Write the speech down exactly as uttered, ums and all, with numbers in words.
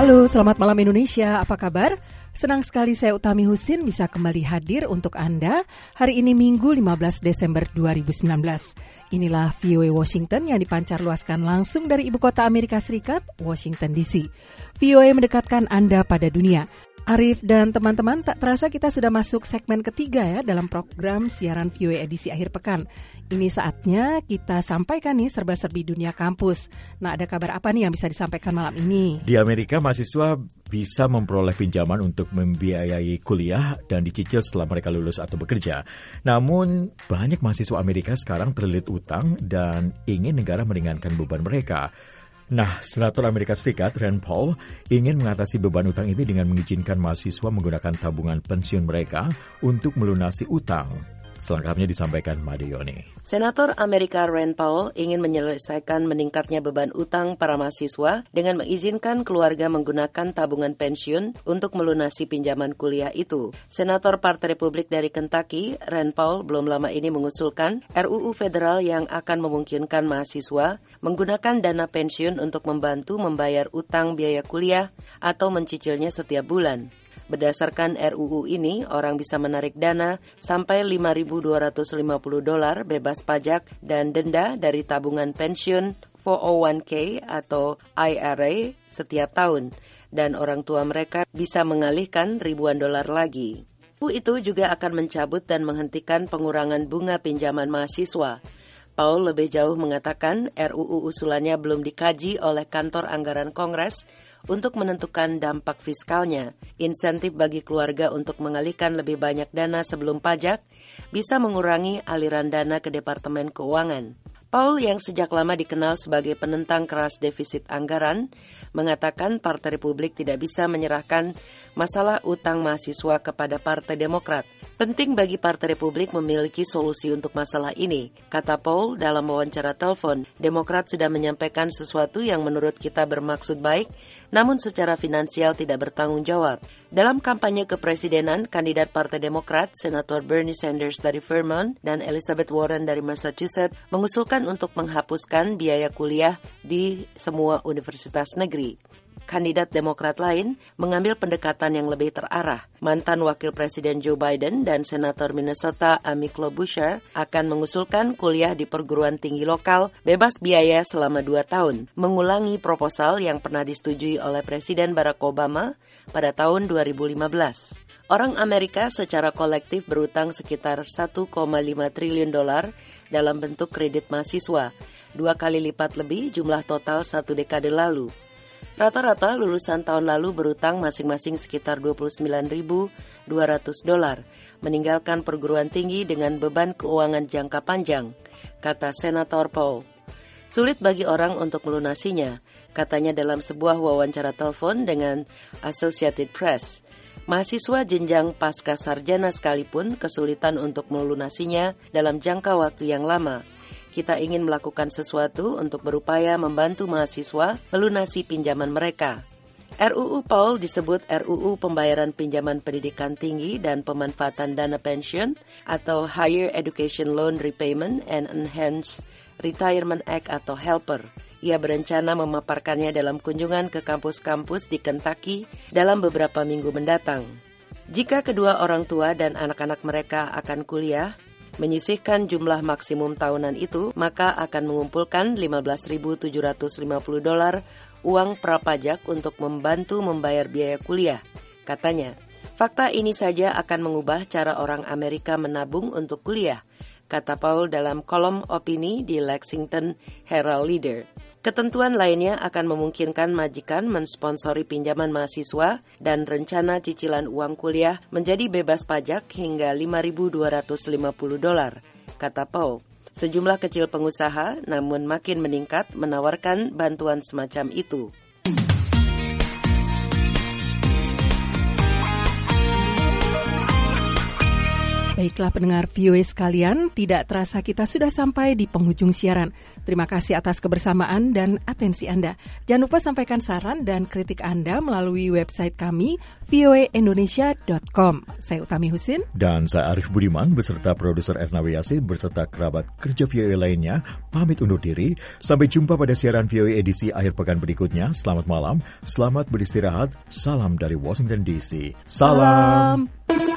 Halo, selamat malam Indonesia. Apa kabar? Senang sekali saya Utami Husin bisa kembali hadir untuk Anda hari ini Minggu lima belas Desember dua ribu sembilan belas. Inilah V O A Washington yang dipancar luaskan langsung dari ibu kota Amerika Serikat, Washington D C. V O A mendekatkan Anda pada dunia. Arif dan teman-teman, tak terasa kita sudah masuk segmen ketiga ya dalam program siaran V O A edisi akhir pekan. Ini saatnya kita sampaikan nih serba-serbi dunia kampus. Nah, ada kabar apa nih yang bisa disampaikan malam ini? Di Amerika, mahasiswa bisa memperoleh pinjaman untuk membiayai kuliah dan dicicil setelah mereka lulus atau bekerja. Namun, banyak mahasiswa Amerika sekarang terlilit utang dan ingin negara meringankan beban mereka. Nah, Senator Amerika Serikat Rand Paul ingin mengatasi beban utang ini dengan mengizinkan mahasiswa menggunakan tabungan pensiun mereka untuk melunasi utang. Selengkapnya disampaikan Made Yoni. Senator Amerika Rand Paul ingin menyelesaikan meningkatnya beban utang para mahasiswa dengan mengizinkan keluarga menggunakan tabungan pensiun untuk melunasi pinjaman kuliah itu. Senator Partai Republik dari Kentucky, Rand Paul, belum lama ini mengusulkan R U U federal yang akan memungkinkan mahasiswa menggunakan dana pensiun untuk membantu membayar utang biaya kuliah atau mencicilnya setiap bulan. Berdasarkan R U U ini, orang bisa menarik dana sampai lima ribu dua ratus lima puluh dolar bebas pajak dan denda dari tabungan pensiun empat nol satu K atau I R A setiap tahun, dan orang tua mereka bisa mengalihkan ribuan dolar lagi. R U U itu juga akan mencabut dan menghentikan pengurangan bunga pinjaman mahasiswa. Paul lebih jauh mengatakan R U U usulannya belum dikaji oleh kantor anggaran Kongres untuk menentukan dampak fiskalnya. Insentif bagi keluarga untuk mengalihkan lebih banyak dana sebelum pajak bisa mengurangi aliran dana ke Departemen Keuangan. Paul yang sejak lama dikenal sebagai penentang keras defisit anggaran, mengatakan Partai Republik tidak bisa menyerahkan masalah utang mahasiswa kepada Partai Demokrat. Penting bagi Partai Republik memiliki solusi untuk masalah ini, kata Paul dalam wawancara telepon. Demokrat sudah menyampaikan sesuatu yang menurut kita bermaksud baik, namun secara finansial tidak bertanggung jawab. Dalam kampanye kepresidenan, kandidat Partai Demokrat, Senator Bernie Sanders dari Vermont dan Elizabeth Warren dari Massachusetts mengusulkan untuk menghapuskan biaya kuliah di semua universitas negeri. Kandidat Demokrat lain mengambil pendekatan yang lebih terarah. Mantan Wakil Presiden Joe Biden dan Senator Minnesota Amy Klobuchar akan mengusulkan kuliah di perguruan tinggi lokal bebas biaya selama dua tahun, mengulangi proposal yang pernah disetujui oleh Presiden Barack Obama pada tahun dua ribu lima belas. Orang Amerika secara kolektif berutang sekitar satu koma lima triliun dolar dalam bentuk kredit mahasiswa, dua kali lipat lebih jumlah total satu dekade lalu. Rata-rata lulusan tahun lalu berutang masing-masing sekitar dua puluh sembilan ribu dua ratus dolar, meninggalkan perguruan tinggi dengan beban keuangan jangka panjang, kata Senator Paul. Sulit bagi orang untuk melunasinya, katanya dalam sebuah wawancara telepon dengan Associated Press. Mahasiswa jenjang pasca sarjana sekalipun kesulitan untuk melunasinya dalam jangka waktu yang lama. Kita ingin melakukan sesuatu untuk berupaya membantu mahasiswa melunasi pinjaman mereka. R U U Paul disebut R U U Pembayaran Pinjaman Pendidikan Tinggi dan Pemanfaatan Dana Pensiun atau Higher Education Loan Repayment and Enhanced Retirement Act atau HELPER. Ia berencana memaparkannya dalam kunjungan ke kampus-kampus di Kentucky dalam beberapa minggu mendatang. Jika kedua orang tua dan anak-anak mereka akan kuliah, menyisihkan jumlah maksimum tahunan itu, maka akan mengumpulkan lima belas ribu tujuh ratus lima puluh dolar uang prapajak untuk membantu membayar biaya kuliah, katanya. Fakta ini saja akan mengubah cara orang Amerika menabung untuk kuliah, kata Paul dalam kolom opini di Lexington Herald Leader. Ketentuan lainnya akan memungkinkan majikan mensponsori pinjaman mahasiswa dan rencana cicilan uang kuliah menjadi bebas pajak hingga lima ribu dua ratus lima puluh dolar, kata Paul. Sejumlah kecil pengusaha namun makin meningkat menawarkan bantuan semacam itu. Baiklah pendengar V O A sekalian, tidak terasa kita sudah sampai di penghujung siaran. Terima kasih atas kebersamaan dan atensi Anda. Jangan lupa sampaikan saran dan kritik Anda melalui website kami v o a indonesia dot com. Saya Utami Husin. Dan saya Arif Budiman beserta produser Erna Wiyasi beserta kerabat kerja V O A lainnya pamit undur diri. Sampai jumpa pada siaran V O A edisi akhir pekan berikutnya. Selamat malam, selamat beristirahat. Salam dari Washington D C. Salam. Salam.